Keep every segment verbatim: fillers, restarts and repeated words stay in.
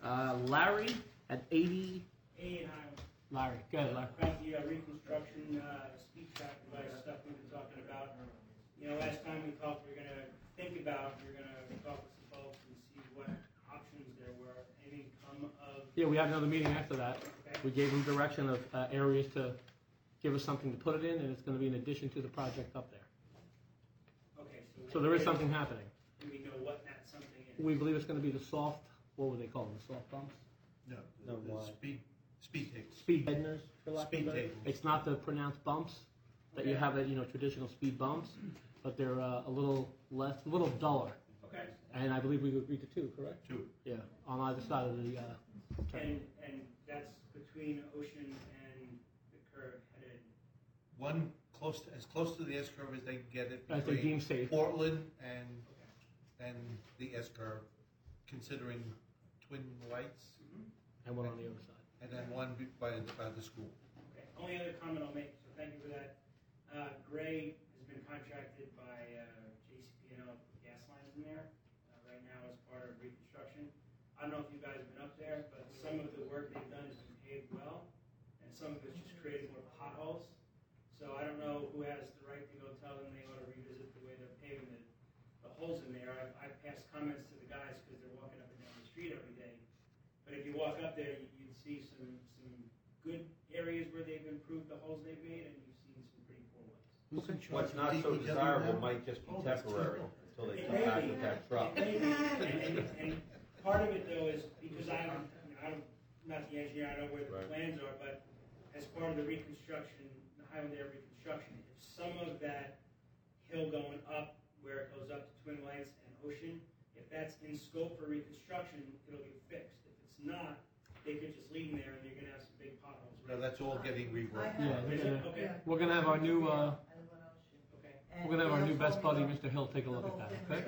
Uh, Larry at eighty. A and I. Larry, go ahead, Larry. About the uh, reconstruction uh, speed track device stuff we've been talking about. You know, last time we talked, we were going to think about, we were going to talk with some folks and see what options there were. Anything come of... Yeah, we have another meeting after that. Okay. We gave them direction of uh, areas to give us something to put it in, and it's going to be in addition to the project up there. Okay, so... So there is something happening. Do we know what that something is? We believe it's going to be the soft, what would they call them, the soft bumps? No, No, the, the why? speed, speed tables. Speed deadeners, for lack of a Speed better- tables. It's not the pronounced bumps that you Okay. have at, you know, traditional speed bumps, but they're uh, a little less, a little duller. Okay. And I believe we agreed to two, correct? Two. Yeah, on either side of the uh, turn. And, and that's between Ocean and the curve headed... One close to, as close to the S curve as they can get it As they between deem safe. Portland and and the S curve, considering twin lights, And one on the other side. and then one be- by the, by the school. Okay, only other comment I'll make, so thank you for that. Uh, Gray has been contracted by uh, J C P N L to put gas lines in there uh, right now as part of reconstruction. I don't know if you guys have been up there, but some of the work they've done has been paved well, and some of it's just created more potholes. So I don't know who has the right to go tell them they ought to revisit the way they're paving the, the holes in there. I've, I've passed comments to the guys because they're walking up and down the street every day. But if you walk up there, you, you'd see some, some good areas where they've improved the holes they've made, and you've seen some pretty poor ones. Who's in charge What's of not so D P W desirable now? might just be Oh, that's temporary terrible. until they It come may back be. with that truck. It may be. And, and, and part of it though is because I don't, you know, I don't, I'm not the engineer, I don't know where the Right. plans are, but as part of the reconstruction, the Highland Air reconstruction, if some of that hill going up where it goes up to Twin Lights and Ocean, if that's in scope for reconstruction, it'll get fixed. If it's not, they could just leave them there and you're gonna have some big potholes. No, that's all getting reworked. Yeah, Is they're it? gonna- Okay, We're gonna have our new, uh, okay. we're gonna have our new best buddy, Mister Hill, take a look at that, okay?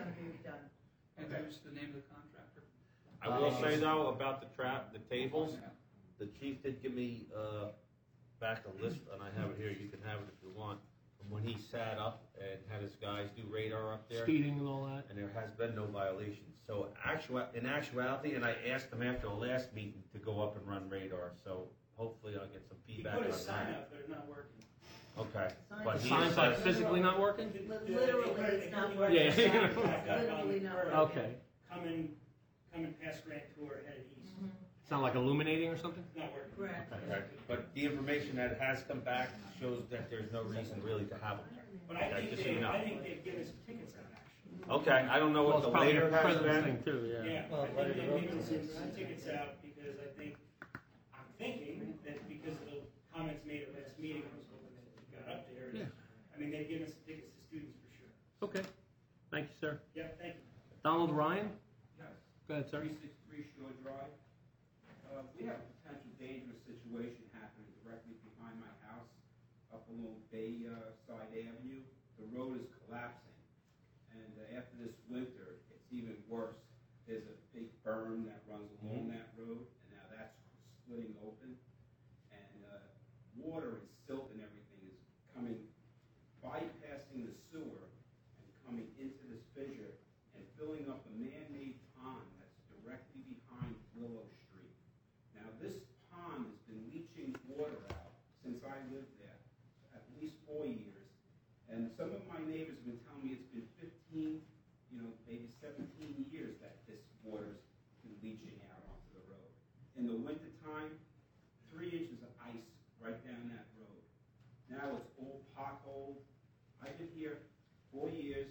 And who's the name of the contractor? I will say though, about the trap, the tables, the chief did give me, uh, back a list, and I have it here, you can have it if you want, from when he sat up and had his guys do radar up there. Speeding and all that. And there has been no violations. So actual, in actuality, and I asked him after the last meeting to go up and run radar, so hopefully I'll get some He feedback put on a sign that. up, but it's not working. Okay, but he Signs like says, physically not working? Literally, it's not working. Yeah, yeah. Literally not working. Okay. Coming, coming past Grand Tour headed east. It's not like illuminating or something? It's not working. Correct. okay, but the information that has come back shows that there's no reason really to have them. But I Okay, think just so they, you know. I think they've given some tickets out actually. Okay, I don't know Well, what it's the probably later the has president's been. thing too, yeah. Yeah, Well, I let think it they've roll. given some, some tickets out because I think, I'm thinking that because of the comments made at last meeting, I was hoping that you got up there. Yeah. I mean, they've given some tickets to students for sure. Okay, thank you, sir. Yeah, thank you. Donald Ryan? Yes, Go ahead, sir. three sixty-three Shore Drive. Uh, we have a potential dangerous situation happening directly behind my house, up along Bay uh, Side Avenue. The road is collapsing, and uh, after this winter, it's even worse. There's a big berm that runs along that road, and now that's splitting open, and uh, water and silt and everything is coming, bypassing the sewer and coming into this fissure and filling up a man-made pond that's directly behind Willow Street. Now, this pond has been leaching water out since I lived there, at least four years. And some of my neighbors have been telling me it's been fifteen, you know, maybe seventeen years that this water's been leaching out onto the road. In the wintertime, three inches of ice right down that road. Now it's all potholed. I've been here four years.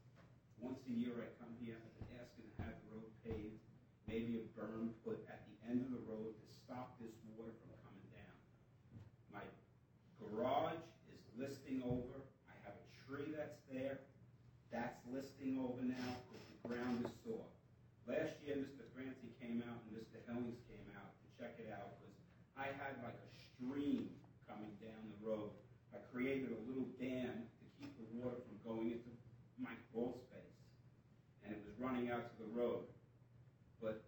Once a year I come here, I've been asking to have the road paved, maybe a berm put at the end of the road to stop this water from coming down. My garage is listing over. I have a tree that's there. That's listing over now because the ground is sore. Last year, Mister Francie came out and Mister Hellings came out to check it out because I had like a stream coming down the road. I created a little dam to keep the water from going into my crawl space, and it was running out to the road. But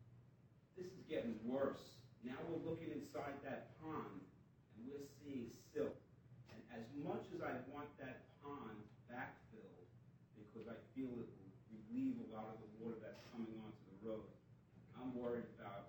this is getting worse. Now we're looking inside that pond, and we're seeing silt. And as much as I want that pond backfilled, because I feel it will relieve a lot of the water that's coming onto the road, I'm worried about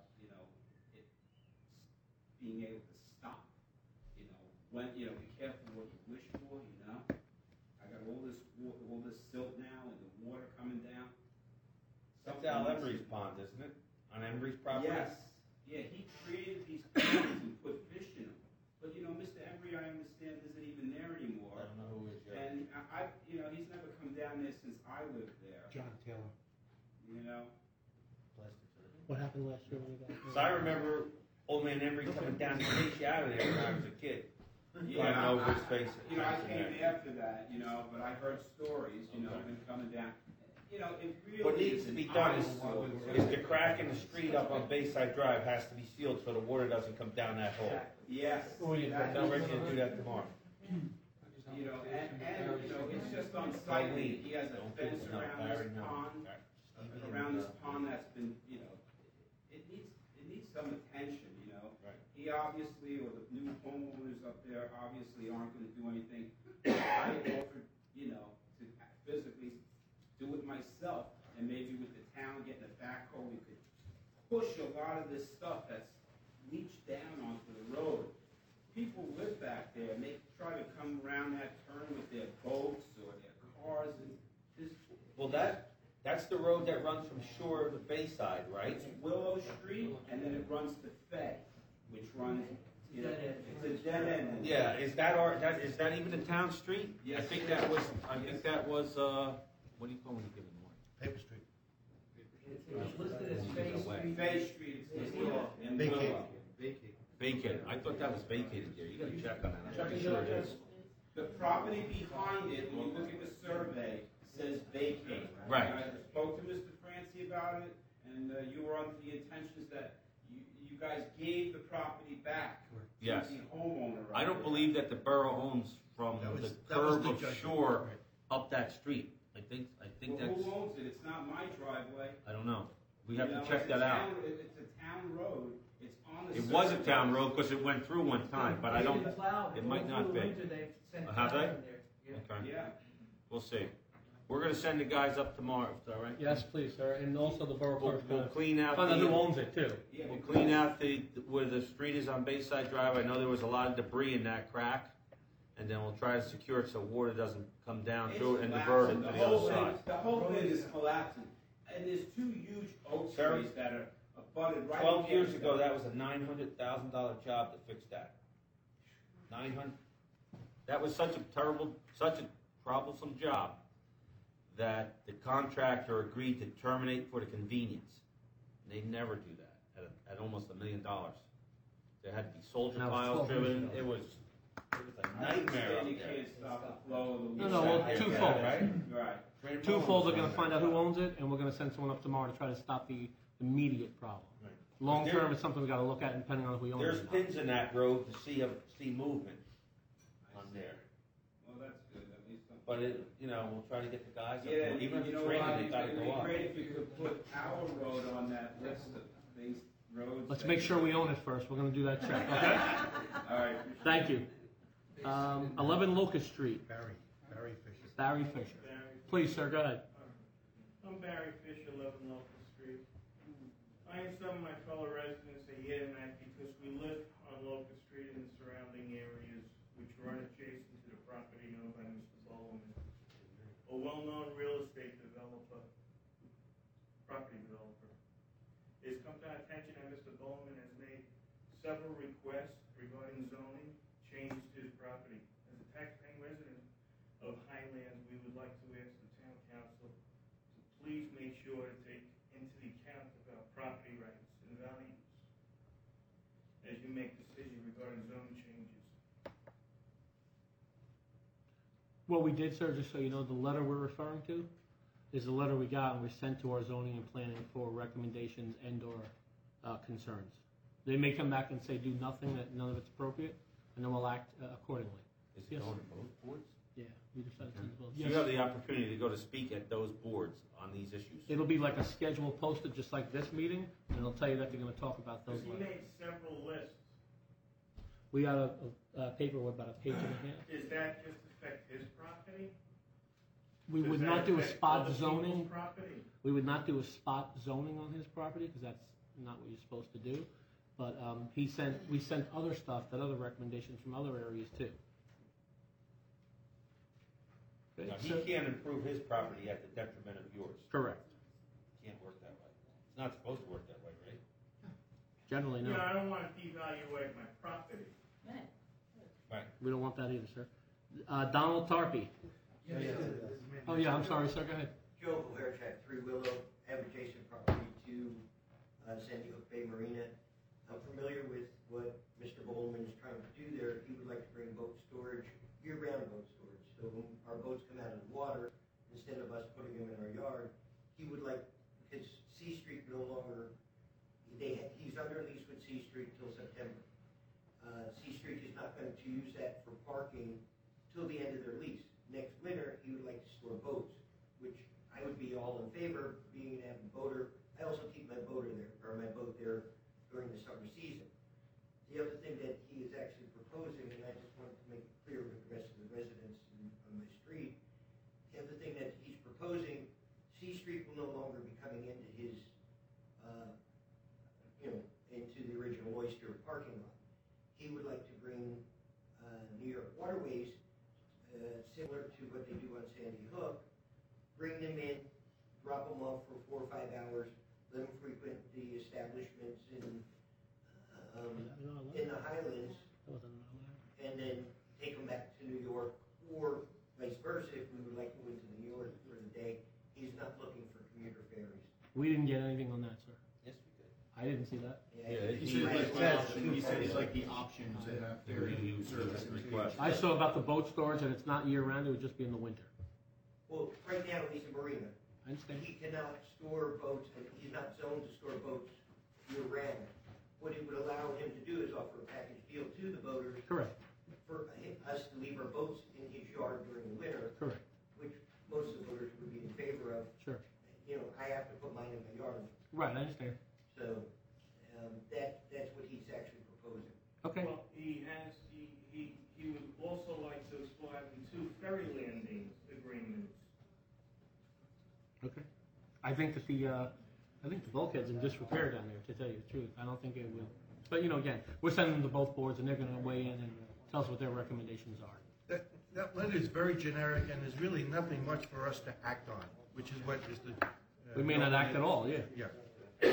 being able to stop. You know, when, you know, be careful what you wish for, you know? I got all this, wa- all this silt now and the water coming down. That's Al Embry's pond, isn't it? On Embry's property? Yes, yeah, he created these ponds and put fish in them. But, you know, Mister Embry, I understand, isn't even there I anymore. don't know who is yet. And I, I, you know, he's never come down there since I lived there, John Taylor. you know? What happened last year when we got? So I remember old man Embry coming down to chase you out of there when I was a kid. Yeah, Climbing over I- his face. You know, I came after that, you know, but I heard stories, you know, of him coming down. You know, it really. What needs is to be an done is, eyesore. is the crack in the street up on Bayside Drive has to be sealed so the water doesn't come down that hole. Yes. I tell Ricky to do that tomorrow. You know, and, and, you know, it's just unsightly. He has a fence around this pond, around this pond that's been, you know, it needs, it needs some attention, you know? Right. He obviously, or the new homeowners up there obviously aren't gonna do anything. I offered, you know, to physically do it myself, and maybe with the town getting a backhoe, we could push a lot of this stuff that's leached down onto the road. People live back there, and they try to come around that turn with their boats or their cars, and this, Well, that, that's the road that runs from Shore to Bayside, right? it's Willow Street, and then it runs to Fay, which runs, you know, it's a dead end. Yeah, is that our, that, is that even a town street? I Yes. think that was, I think that was, uh, what do you call it, give it more? Paper Street. It's listed as Phase Street. Fay Street, it's Willow, and Vacated. Willow. Vacated, I thought that was vacated there, you gotta check on that, I'm pretty sure it is. The property behind it, when you look at the survey, says vacate. Right. And I spoke to Mister Francie about it, and uh, you were under the intentions that you, you guys gave the property back to Yes. the homeowner. I don't believe that the borough owns from That was- the that was curb the of judgment. Shore Right. up that street. I think, I think Well, that's, who owns it? It's not my driveway. I don't know. We have You to know, check it's a that out. town- it- It's a town road. It's on the. It was a survey. town road because it went through one time, but I don't, They plowed it might all not through be. the winter, they sent Uh, have plows they? in there. Yeah. okay, Yeah. we'll see. We're gonna send the guys up tomorrow, is that right? Yes, please, sir, and also the borough We'll, clerk's we'll gonna clean out find out who the, owns it too. Yeah, we'll because- clean out the, where the street is on Bayside Drive. I know there was a lot of debris in that crack. And then we'll try to secure it so water doesn't come down It's through it and divert it collapsing. to The the whole other thing- side. The whole thing is collapsing. And there's two huge oak Sir? trees that are abutted right. Twelve years against ago, it. that was a nine hundred thousand dollar job to fix that. Nine hundred. That was such a terrible, such a troublesome job that the contractor agreed to terminate for the convenience. They never do that at, a, at almost a million dollars. There had to be soldier That was piles twelve years driven. ago. It was, it was a I nightmare understand up you there. can't stop the flow of the. No, no, well, water. twofold. Right? Right. Twofold, they're gonna find out who owns it, and we're gonna send someone up tomorrow to try to stop the immediate problem. Right. Long There- term, it's something we gotta look at depending on if we own it There's or not. pins in that road to see, a- see movement on there. Well, that's good, at least. some- But it, you know, we'll try to get the guys up Yeah, there. Even if you it's know raining, what, they gotta it'd go be up. great if you could put our road on that list of things, roads. Let's that- make sure we own it first, we're gonna do that check, okay? All right. Thank you. Um, eleven Locust Street, Barry, Barry Fisher. Barry Fisher. Please, sir, go ahead. I'm Barry Fisher, eleven Locust Street. I and some of my fellow residents are here tonight because we live on Locust Street and the surrounding areas which run adjacent to the property owned by Mister Bowman, a well-known real estate developer, property developer. It's come to our attention that Mister Bowman has made several requests regarding zoning changes to his property. As a taxpaying resident of Highlands, we would like to ask the town council to please make sure to take into the account of our property rights and values as you make decisions regarding zone changes. What we did, sir, just so you know, the letter we're referring to is the letter we got and we sent to our zoning and planning for recommendations and or uh, concerns. They may come back and say do nothing, that none of it's appropriate, and then we'll act uh, accordingly. Is Yes. it going to both boards? Yeah, we decided to as well. So you have the opportunity to go to speak at those boards on these issues. It'll be like a schedule posted, just like this meeting, and it'll tell you that they're gonna talk about those Because he letters. made several lists. We got a, a, a paper with about a page and a half. Does that just affect his property? We Does would that not do a affect spot other people's zoning. Property? We would not do a spot zoning on his property, because that's not what you're supposed to do. But um, he sent, we sent other stuff, that other recommendations from other areas too. Okay, Now, he so- can't improve his property at the detriment of yours. Correct. Can't work that way. It's not supposed to work that way, right? Generally, You no. know, I don't want to devaluate my property. Right. We don't want that either, sir. Uh, Donald Tarpey. Oh, yeah, I'm sorry, sir, go ahead. Joe Boherchak, Three Willow, have adjacent property to uh, Sandy Hook Bay Marina. I'm familiar with what Mister Bowman is trying to do there. He would like to bring boat storage, year-round boat storage. So when our boats come out of the water, instead of us putting them in our yard, he would like, because C Street no longer, they, he's under lease with C Street till September. Uh, C Street is not going to use that for parking till the end of their lease. Next winter, he would like to store boats, which I would be all in favor of, being an avid boater. I also keep my boater there, or my boat there during the summer season. The other thing that he is actually proposing, and I just wanted to make it clear with the rest of the residents in, on my street, the other thing that he's proposing, C Street will no longer be coming into his, uh, you know, into the original Oyster parking lot. He would like to bring uh, New York Waterways, uh, similar to what they do on Sandy Hook, bring them in, drop them off for four or five hours, let them frequent the establishments in um, in the Highlands, and then take them back to New York, or vice versa, if we would like to go into New York for the day. He's not looking for commuter ferries. We didn't get anything on that, sir. Yes, we did. I didn't see that. Yeah, He he said said like like that. He said it's like the options that have He ferry he was service. request. I saw about the boat storage, and it's not year-round, it would just be in the winter. Well, right now, he's a marina. I understand. He cannot store boats, and he's not zoned to store boats year-round. What it would allow him to do is offer a package deal to the boaters Correct, for us to leave our boats in his yard during the winter, correct, which most of the voters would be in favor of. sure. You know, I have to put mine in my yard, Right, I understand. so um, that that's what he's actually proposing. Okay, Well, he has, he, he, he would also like to explore having two ferry landing agreements. okay. I think that the, uh, I think the bulkhead's in disrepair down there, to tell you the truth. I don't think it would, but you know, again, we're sending them to both boards, and they're gonna weigh in and tell us what their recommendations are. That, that letter is very generic, and there's really nothing much for us to act on, which is what Mister uh, We may not act at all, yeah. Yeah.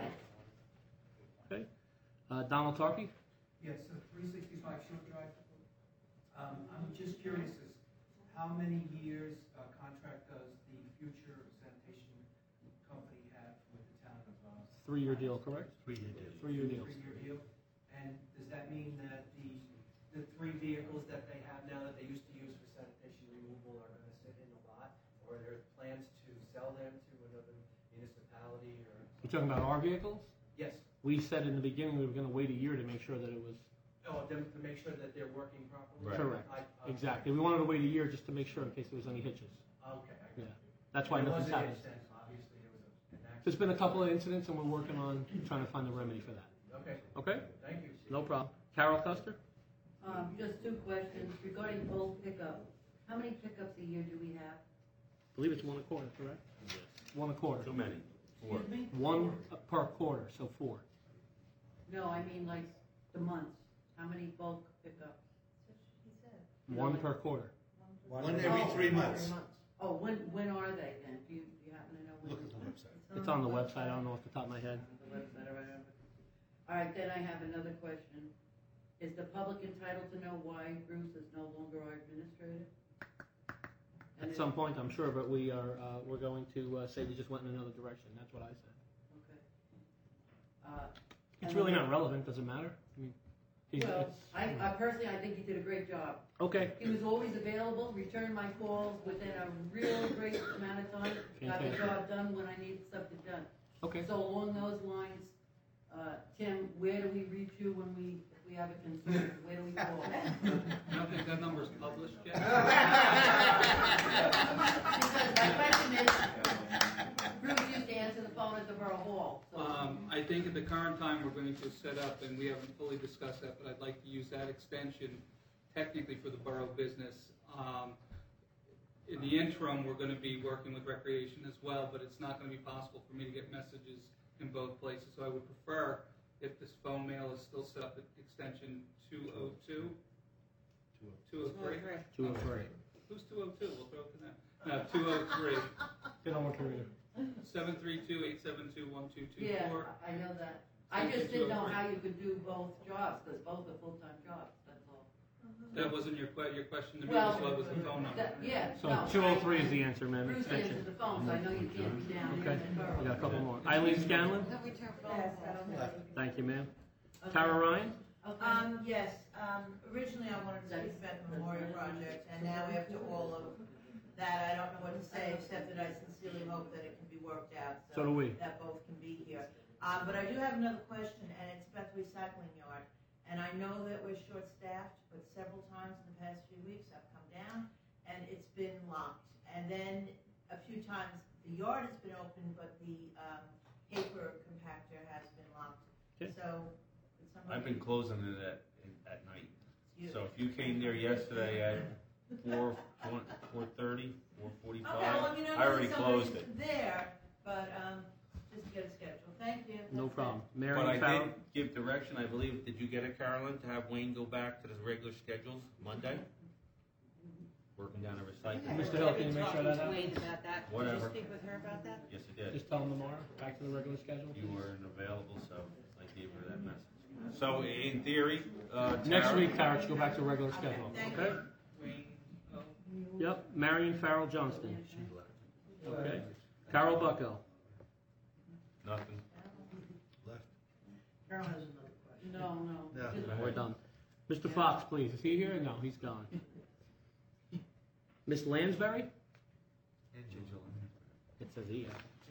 Okay. Uh, Donald Tarkey? Yes, so three sixty-five Short Drive. Um, I'm just curious as how many years uh, contract does the future sanitation company have with the town of? Uh, Three-year deal, correct? Three-year deal. Three-year deal. Three-year deal. And does that mean that the the three vehicles that they have now that they used to use for sanitation removal are going to sit in the lot, or are there plans to sell them to another municipality or? You're talking about our vehicles? Yes. We said in the beginning we were gonna wait a year to make sure that it was Oh, them to make sure that they're working properly? Right. correct. I- I- Exactly. We wanted to wait a year just to make sure in case there was any hitches. Okay. I- Yeah. That's why There nothing's was an happened. incident, obviously, there was a- an accident. There's been a couple of incidents and we're working on trying to find a remedy for that. Okay, Okay? thank you. No problem. Carol Custer? Um, just two questions regarding bulk pickup. How many pickups a year do we have? I believe it's one a quarter, correct? One a quarter. Too many. Four. Excuse me? One per quarter, so four. No, I mean like the months. How many bulk pickups? One per quarter. One every Oh, three months. Oh, when, when are they then? Do you, do you happen to know when? Look at the website. It's on the website. I don't know off the top of my head. On the website, all right. All right, then I have another question. Is the public entitled to know why Bruce is no longer our administrator? And At if- some point, I'm sure, but we are, uh, we're going to uh, say we just went in another direction. That's what I said. Okay. Uh, It's and really then- not relevant. Does it matter? I mean, he's, Well, it's, I, I personally, I think he did a great job. okay. He was always available, returned my calls within a real great amount of time, got the Fantastic. job done when I needed something done. Okay. So along those lines, uh, Tim, where do we reach you when we, if we have a concern? Where do we call? I don't think that number's published yet. Because my question is, Bruce used to answer the phone at the Borough Hall, so. Um, I think at the current time, we're going to set up, and we haven't fully discussed that, but I'd like to use that extension technically for the borough business. Um, in the interim, we're going to be working with recreation as well, but it's not going to be possible for me to get messages in both places. So I would prefer if this phone mail is still set up at extension two oh two? two oh three? Two oh three. Who's two oh two? We'll throw it to them. No, two oh three. They don't want to read it. seven three two, eight seven two, one two two Yeah, four. I know that. I just didn't know how you could do both jobs, because both are full-time jobs, that's all. That wasn't your que, your question to me, Well, was what was the phone number? That- Yeah, So no. two oh three is the answer, ma'am, Bruce extension. answered the phone, so I know you can't be down here Okay, in Borough. we got a couple more. Eileen Scanlon? No return phone calls. Thank you, ma'am. Okay. Tara Ryan? Okay. Um, yes, um, originally I wanted to speak about the memorial project, and now after all of that, I don't know what to say, except that I sincerely hope that it can be worked out. So do we. That both can be here. Um, but I do have another question, and it's about the recycling yard. And I know that we're short-staffed, but several times in the past few weeks, I've come down, and it's been locked. And then a few times, the yard has been open, but the, um, paper compactor has been locked. Okay. So, could somebody? I've been closing it at, at night. You- So if you came there yesterday at four, four thirty, four Okay, well, forty-five, you know, I already somebody's closed it. there, but, um, just to get a schedule. Thank you. No That's it. problem. But Marion I Farrell? did give direction, I believe, did you get it, Carolyn, to have Wayne go back to his regular schedules Monday? Working down a recycling. Mister Hill, can you make sure that Talking to happens? Wayne about that. Did Whatever. you speak with her about that? Yes, I did. Just tell them tomorrow, back to the regular schedule. You weren't available, so I gave her that message. So in theory, uh, Next Tara- week, Tara, should go back to regular schedule, thank okay? Wayne, oh, Yep, Marion Farrell Johnston. Okay. Carol Bucko. Nothing. Left. Carol has another question. No, no. No. Just- We're done. Mister Fox, please. Is he here? No, he's gone. Miss Lansbury? It says he.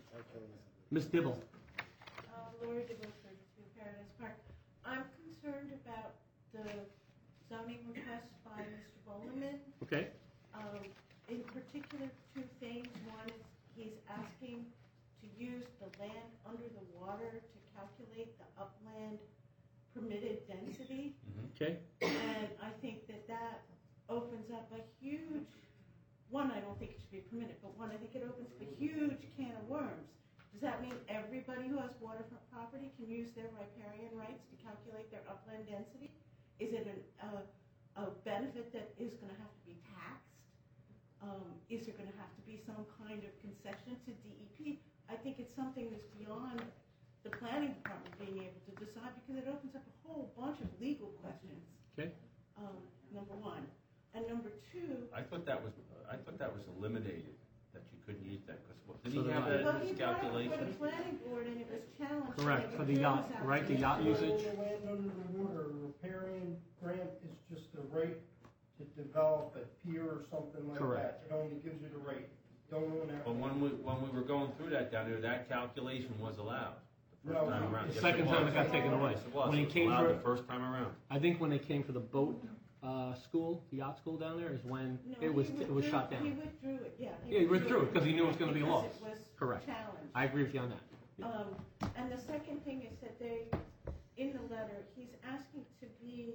Miss Dibble. Uh, Lori DeVille, thirty-two Paradise Park. I'm concerned about the zoning request by Mister Bowman. Okay. Um, in particular, two things. One is he's asking to use the land under the water to calculate the upland permitted density. Okay. And I think that that opens up a huge, one, I don't think it should be permitted, but one, I think it opens up a huge can of worms. Does that mean everybody who has waterfront property can use their riparian rights to calculate their upland density? Is it an, uh, a benefit that is going to have to be taxed? Um, is there going to have to be some kind of concession to D E P? I think it's something that's beyond the planning department being able to decide, because it opens up a whole bunch of legal questions. Okay. Um, number one, and number two. I thought that was, I thought that was eliminated, that you couldn't use that, because what, So didn't he did have I. that Well, in he his brought it for the calculation? planning board, and it was challenged. Correct, and for there the were yacht, drills out right, the there. yacht usage? The land under the water riparian grant is just a right to develop a pier or something like Correct. that. It only gives you the right. Don't own that. But when we, when we were going through that down there, that calculation was allowed. The first No. time around. The Yes, second time was. it got taken away. Yes, it was. When he It was came allowed for- the first time around. I think when they came for the boat uh, school, the yacht school down there, is when No, it was he it was withdrew- shut He down. withdrew it, yeah. Yeah, he withdrew it because he knew it was going to be because lost. it was Correct. challenged. I agree with you on that. Um, and the second thing is that they, in the letter, he's asking to be,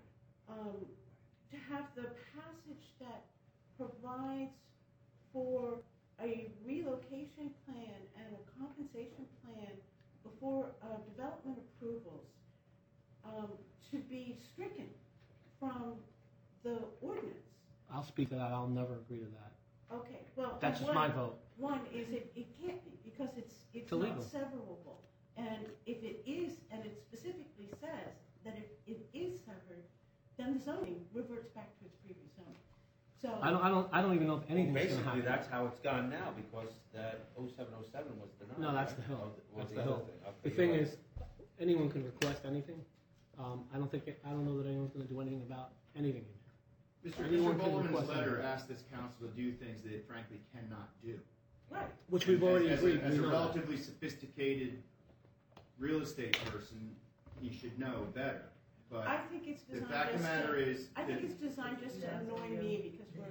um, to have the passage that provides for a relocation plan and a compensation plan before uh, development approvals um, to be stricken from the ordinance. I'll speak to that. I'll never agree to that. Okay, well. That's just one- my vote. One is it, it can't be, because it's, it's It's illegal. not severable. And if it is, and it specifically says that if it is severed, then the zoning reverts back to its previous zoning. So. I don't. I don't. I don't even know if Well, anything's going to basically, happen. that's how it's gone now, because that oh seven oh seven was denied. No, that's right? the hill. Oh, well, That's the the other hill. thing. Okay, The you're thing right. is, anyone can request anything. Um, I don't think. It, I don't know that anyone's going to do anything about anything in there. Mister Anyone Mister can Bowman's request letter anything. asked this council to do things that it frankly cannot do. Right. Which we've already as, agreed. As, we a know that. relatively sophisticated real estate person, he should know better. But I think it's the designed fact of just the matter to, is I think that- it's designed just to annoy me because we're.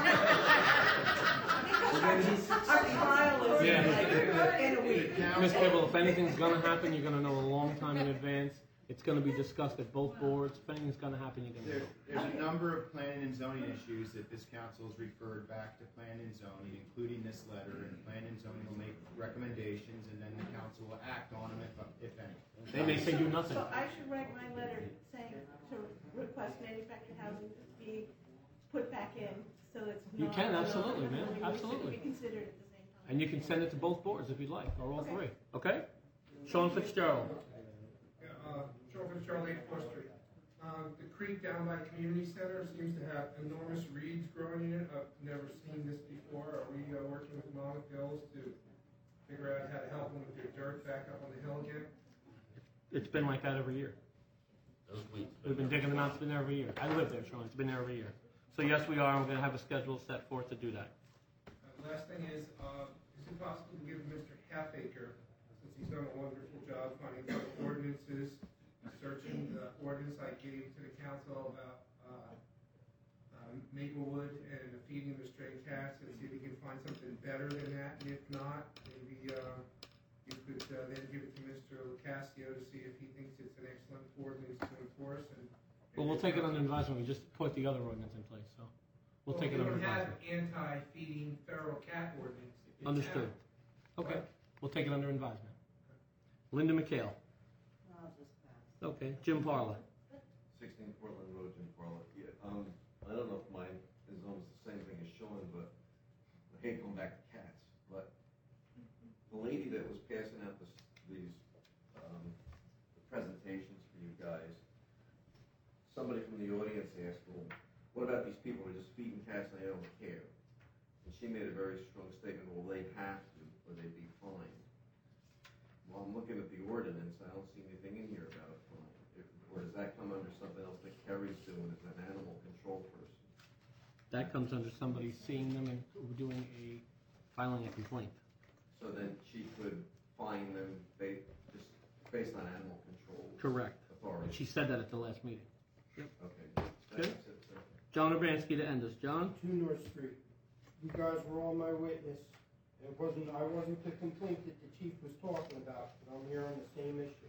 Because our, our trial is Yeah. like in a the week. Miss council, Dibble, if anything's going to happen, you're going to know a long time in advance. It's gonna be discussed at both boards. If anything's gonna happen, you're There, gonna know. there's a number of planning and zoning issues that this council has referred back to planning and zoning, including this letter, and planning and zoning will make recommendations, and then the council will act on them if, if any. They may say do nothing. So I should write my letter saying to request manufactured housing to be put back in, so it's not. You can, absolutely, man, It should absolutely. be considered at the same time. And you can send it to both boards if you'd like, or all Okay. three. Okay? Sean Fitzgerald. Uh, Joe Fitzgerald, eight Fourth Street. Uh, the creek down by community center seems to have enormous reeds growing in it. I've never seen this before. Are we uh, working with Monmouth Hills to figure out how to help them with their dirt back up on the hill again? It's been like that every year. Those weeds. We've been digging them out. It's been there every year. I live there, Sean. It's been there every year. So yes, we are. We're going to have a schedule set forth to do that. Uh, last thing is, uh, is it possible to give Mister Halfacre, since he's done a wonderful job finding some ordinances, searching the ordinance I gave to the council about uh, uh, Maplewood and the feeding of the stray cats, and see if we can find something better than that, and if not, maybe uh, you could uh, then give it to Mister Lucasio to see if he thinks it's an excellent ordinance to enforce. And Well, we'll take it under advisement. We just put the other ordinance in place, so we'll take it under We don't have advisement. anti-feeding feral cat ordinance. It's Understood. out. Okay, we'll take it under advisement. Linda McHale. Okay, Jim Parla. sixteen Portland Road, Jim Parla. Yeah, um, I don't know if mine is almost the same thing as Sean, but I hate going back to cats. But the lady that was passing out this, these um, presentations for you guys, somebody from the audience asked, well, what about these people who are just feeding cats and they don't care? And she made a very strong statement, well, they'd have to, or they'd be fined. Well, I'm looking at the ordinance, I don't see anything in here about a fine. If- Or does that come under something else that Kerry's doing as an animal control person? That comes under somebody seeing them and doing a, filing a complaint. So then she could fine them ba- just based on animal control Correct. authority? She said that at the last meeting. Yep. Okay. Good. That's it, sir. John Urbanski to end us. John? Two North Street. You guys were all my witness. It wasn't, I wasn't the complaint that the chief was talking about, but I'm here on the same issue.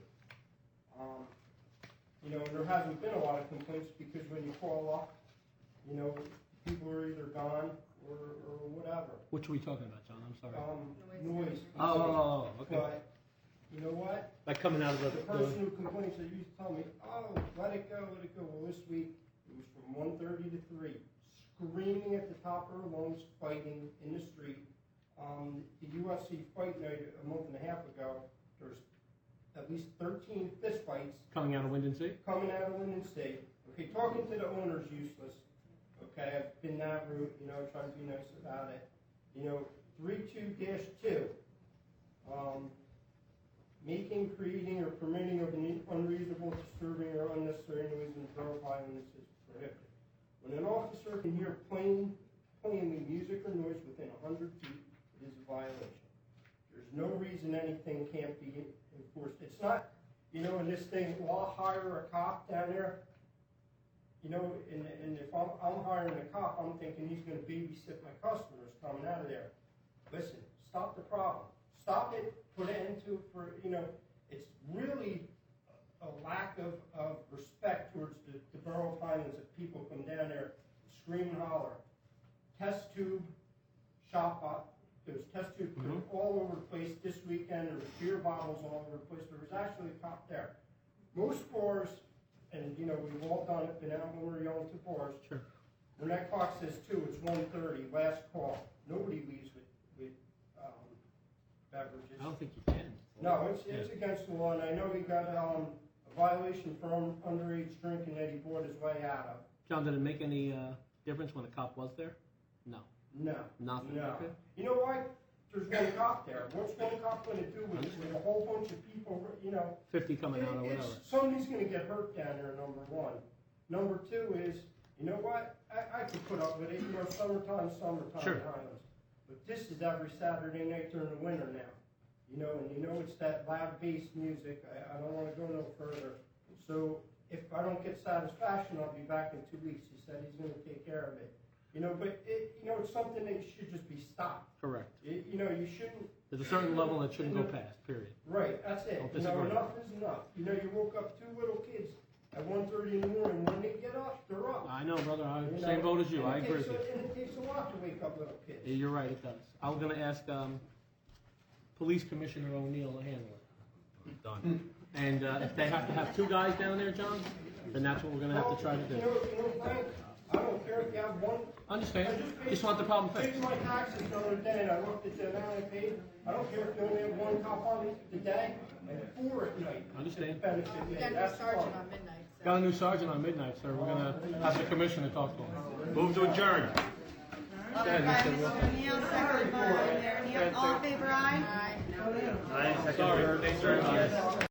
Um, you know, there hasn't been a lot of complaints because when you call up, you know, people are either gone or, or whatever. Which are we talking about, John? I'm sorry. Um, noise. Oh, oh, oh, oh, okay. But, you know what? Like coming out of the, The person who complains, they used to tell me, oh, let it go, let it go. Well, this week, it was from one thirty to three, screaming at the top of her lungs, fighting in the street. Um, the U F C fight night a month and a half ago, there's at least thirteen fist fights coming out of Wyndham City? coming out of Linden State. Okay, talking to the owner's useless. Okay, I've been that route, you know, trying to be nice about it. You know, three-two dash two, um, making, creating, or permitting of an unreasonable, disturbing, or unnecessary noise in the borough of Highland is prohibited. When an officer can hear plain, plainly music or noise within a hundred feet, it is a violation. There's no reason anything can't be enforced. It's not, you know, in this thing, well, I'll hire a cop down there. You know, and, and if I'm, I'm hiring a cop, I'm thinking he's gonna babysit my customers coming out of there. Listen, stop the problem. Stop it, put an end to it for, you know, it's really a lack of, of respect towards the, the borough of Highlands if people come down there, scream and holler. Test tube, shop up, there's test tube Mhm. all over the place this weekend, there was beer bottles all over the place, there was actually a cop there. Most bars, and you know, we've all done it, been out when we were young to bars. Sure. When that clock says two, it's one thirty, last call. Nobody leaves with, with, um, beverages. I don't think you can. No, it's, it's against the law, and I know he got, um, a violation for un- underage drinking that he bought his way out of. John, did it make any uh, difference when the cop was there? No. No. Nothing. No. Okay. You know why? There's one cop there. What's one cop gonna do with, with a whole bunch of people, you know? fifty coming out or It- whatever. it's- Somebody's gonna get hurt down there, number one. Number two is, you know what? I, I could put up with it, you know, summertime, summertime Sure. in Highlands. But this is every Saturday night during the winter now. You know, and you know it's that loud bass music. I, I don't wanna go no further. So if I don't get satisfaction, I'll be back in two weeks. He said he's gonna take care of it. You know, but it, you know, it's something that should just be stopped. Correct. It, you know, you shouldn't. There's a certain level that shouldn't go past, period. Right, that's it. Don't You know, disagree. enough is enough. You know, you woke up two little kids at one thirty in the morning. When they get up, they're up. I know, brother, I'm You same know, boat as you, and I it agree takes with you. a- And it takes a lot to wake up little kids. Yeah, You're right, it does. I was gonna ask, um, Police Commissioner O'Neill to handle it. Done. And, uh, if they have to have two guys down there, John, then that's what we're gonna have to try to You do. know, you know, Frank, I don't care if you have one. Understand. I just paid- Just want the problem fixed. Paid my taxes the other day, and I looked at the amount I paid. I don't care if you only have one cop on me today and four at night. Understand. Benefit me. We got a new That's sergeant fine. on midnight, so. Got a new sergeant on midnight, sir. We're gonna have the commissioner talk to him. Move to adjourn. Moved by Mister O'Neill, seconded by Mayor Neal. All in favor, aye? Aye. Sorry, thanks very much.